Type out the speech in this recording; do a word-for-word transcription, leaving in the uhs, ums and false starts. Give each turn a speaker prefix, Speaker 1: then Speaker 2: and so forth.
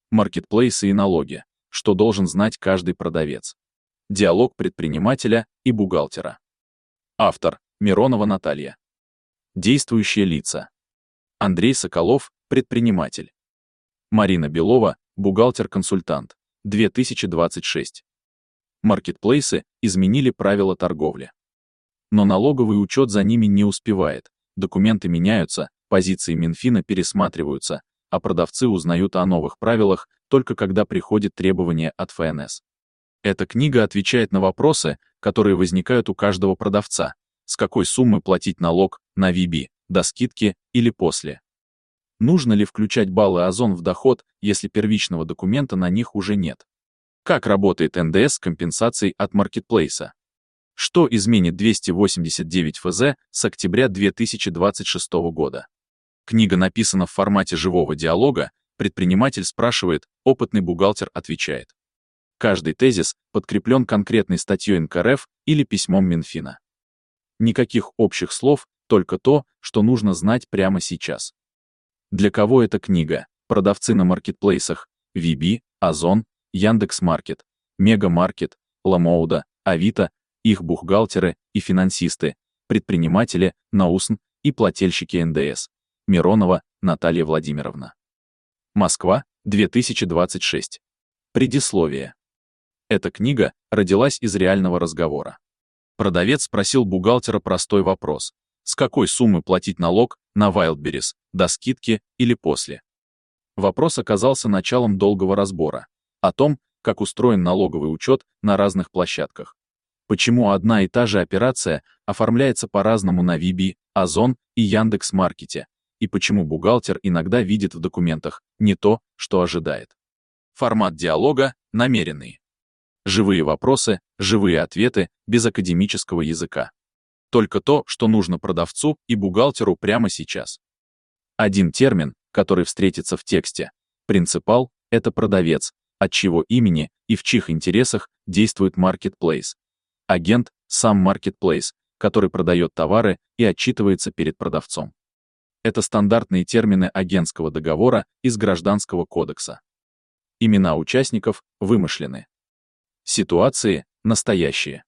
Speaker 1: Маркетплейсы и налоги. Что должен знать каждый продавец. Диалог предпринимателя и бухгалтера. Автор – Миронова Наталья. Действующие лица. Андрей Соколов – предприниматель. Марина Белова – бухгалтер-консультант. две тысячи двадцать шесть. Маркетплейсы изменили правила торговли. Но налоговый учет за ними не успевает. Документы меняются, позиции Минфина пересматриваются, а продавцы узнают о новых правилах только когда приходит требование от эф эн эс. Эта книга отвечает на вопросы, которые возникают у каждого продавца. С какой суммы платить налог на ви би, до скидки или после? Нужно ли включать баллы Озон в доход, если первичного документа на них уже нет? Как работает эн дэ эс с компенсацией от маркетплейса? Что изменит двести восемьдесят девять эф зэ с октября две тысячи двадцать шестого года? Книга написана в формате живого диалога, предприниматель спрашивает, опытный бухгалтер отвечает. Каждый тезис подкреплен конкретной статьей эн ка эр эф или письмом Минфина. Никаких общих слов, только то, что нужно знать прямо сейчас. Для кого эта книга? Продавцы на маркетплейсах ви би, Озон, Яндекс.Маркет, Мегамаркет, Ламоуда, Авито, их бухгалтеры и финансисты, предприниматели, НАУСН и плательщики эн дэ эс. Миронова Наталья Владимировна. Москва, две тысячи двадцать шесть. Предисловие. Эта книга родилась из реального разговора. Продавец спросил бухгалтера простой вопрос. С какой суммы платить налог на Wildberries, до скидки или после? Вопрос оказался началом долгого разбора о том, как устроен налоговый учет на разных площадках. Почему одна и та же операция оформляется по-разному на ви би, Озон и Яндекс.Маркете, и почему бухгалтер иногда видит в документах не то, что ожидает. Формат диалога намеренный. Живые вопросы, живые ответы, без академического языка. Только то, что нужно продавцу и бухгалтеру прямо сейчас. Один термин, который встретится в тексте. Принципал — это продавец, от чьего имени и в чьих интересах действует маркетплейс. Агент — сам маркетплейс, который продает товары и отчитывается перед продавцом. Это стандартные термины агентского договора из Гражданского кодекса. Имена участников вымышлены. Ситуации настоящие.